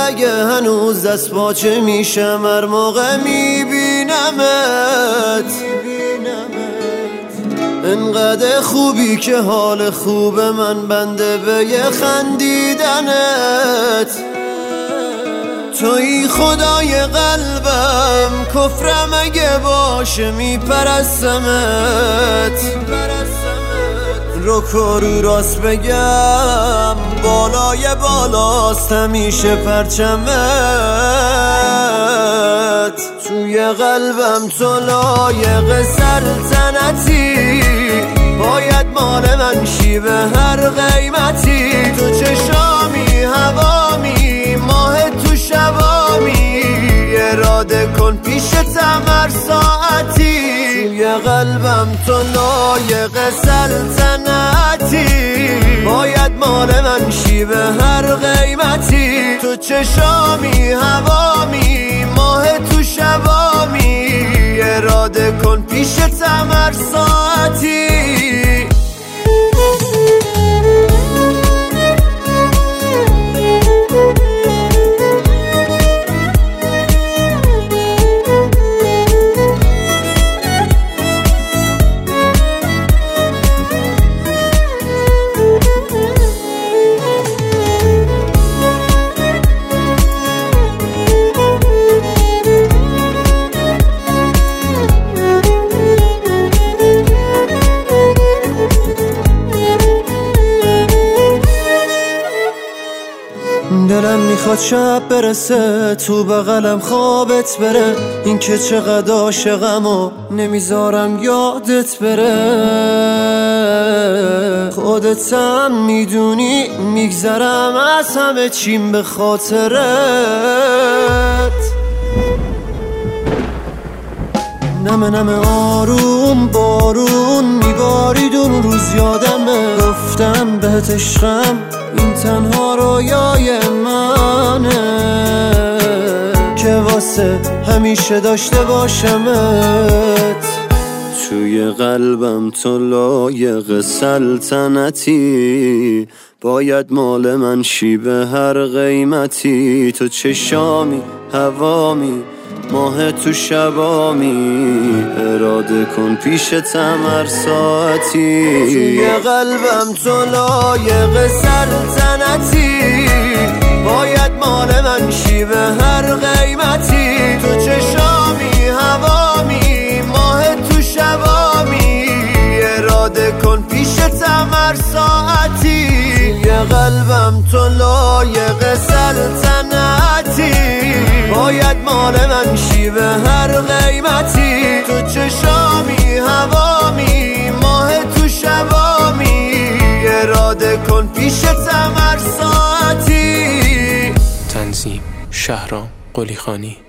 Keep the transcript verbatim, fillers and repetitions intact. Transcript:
اگه هنوز دست پاچه میشم هر موقع میبینمت. انقدر خوبی که حال خوب من بنده به یه خندیدنت. توی خدای قلبم، کفرم اگه باشه میپرستمت. رو کرو راست بگم، بالای بالاست همیشه پرچمت. توی قلبم تو لایق سلطنتی، باید مال من شی به هر قیمتی. تو چشامی هوامی، ماه تو شبامی، اراده کن پیشتم هر ساعتی. توی قلبم تو لایق سلطنتی، باید مال من شی به هر قیمتی. تو چشامی هوامی، ماه تو شبامی، اراده کن پیشتم هر ساعتی. دلم میخواد شب برسه تو بغلم خوابت بره. این که چقدر عاشقم و نمیذارم یادت بره. خودتم میدونی میگذرم از همه چیم به خاطرت. نمه نمه آروم بارون میبارید اون روز یادمه. گفتم بهت عشقم، این تنها رویای منه که واسه همیشه داشته باشمت. توی قلبم تو لایق سلطنتی، باید مال من شی به هر قیمتی. تو چشامی هوامی، ماه تو شبامی، اراده کن پیشتم هر ساعتی. توی قلبم تو لایق سلطنتی، باید مال من شی به هر قیمتی. تو چشامی هوامی، ماه تو شبامی، اراده کن پیشتم هر ساعتی. توی قلبم تو لایق سلطنتی، باید مال من شی به هر قیمتی. تو چشامی هوامی، ماه تو شبامی، اراده کن پیشتم هر ساعتی. تنظیم شهرام قلیخانی.